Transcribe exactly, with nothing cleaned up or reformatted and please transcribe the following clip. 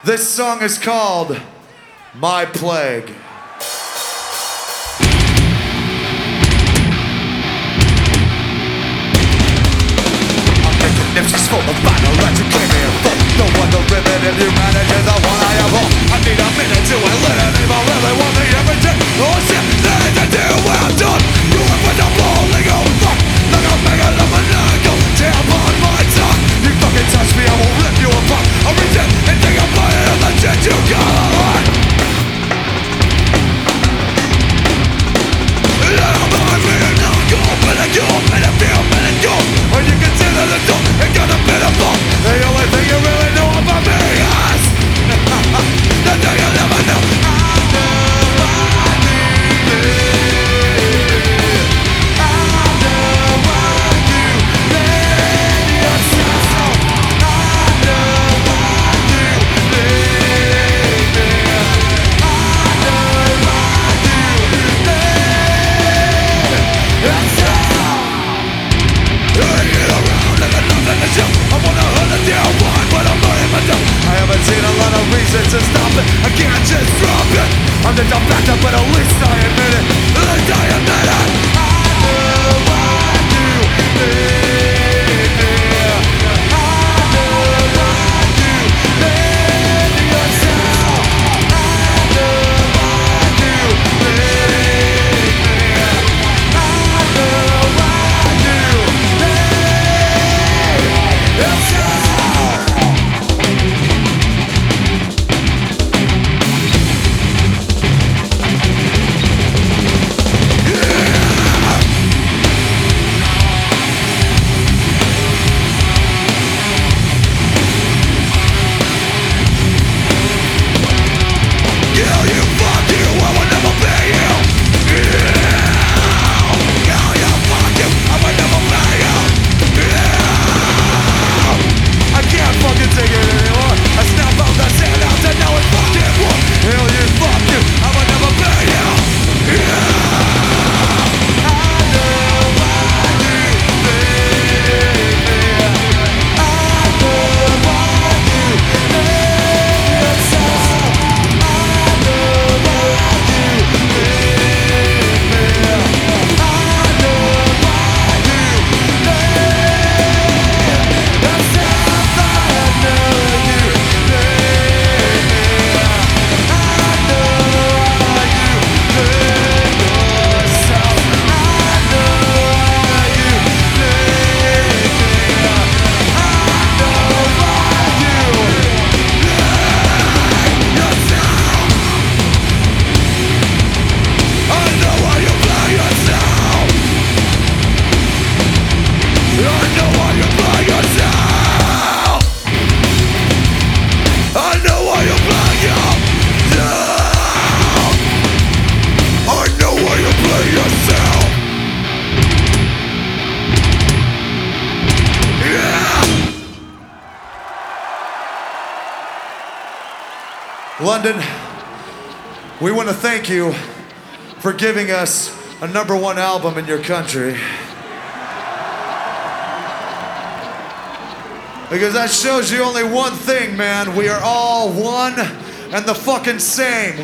This song is called My Plague. I'm making nifties full of vinyl that you came here for. No one to rivet if humanity is the one I have all. I need a minute to eliminate my really want me everything. Oh shit, nothing to do when I'm done. You are with the bowling, oh fuck. Like I'm making a maniacal damn on my tongue. You fucking touch me, I will rip you apart. I'll reach in and take a bite of the shit you got a heart. And I'm behind me and now I'm gone. Better go, better feel, better go. When you consider the door, it got a bit of fun. The only thing you really know about me is the thing you never know. I know I need it. I know why you let yourself. I know why you leave me. I know why you leave yourself. I get around like a nothing to show. I wanna hunt it down one, but I'm not in myself. I haven't seen a lot of reasons to stop it. I can't just drop it. I'm just a factor, but at least I admit it. At least I admit it. I know why you leave me. I know why you leave yourself. I know why you leave me. I know why you leave yourself. Kill you, fuck you, I will never be you. Yeah. Kill you, fuck you, I will never be you. Yeah. I can't fucking take it anymore. I snap out the sand out and now it's fucking war. Kill you, fuck you, I will never be you. Yeah. I know why you leave me. I know why you leave yourself. I know why you leave me. I know why you leave yourself. I know you leave me. I know why you leave yourself. I know why you leave me. I know why you leave yourself. I know why you play yourself. I know why you play yourself. I know why you play yourself. I know why you play yourself. Yeah. London, we want to thank you for giving us a number one album in your country. Because that shows you only one thing, man. We are all one and the fucking same.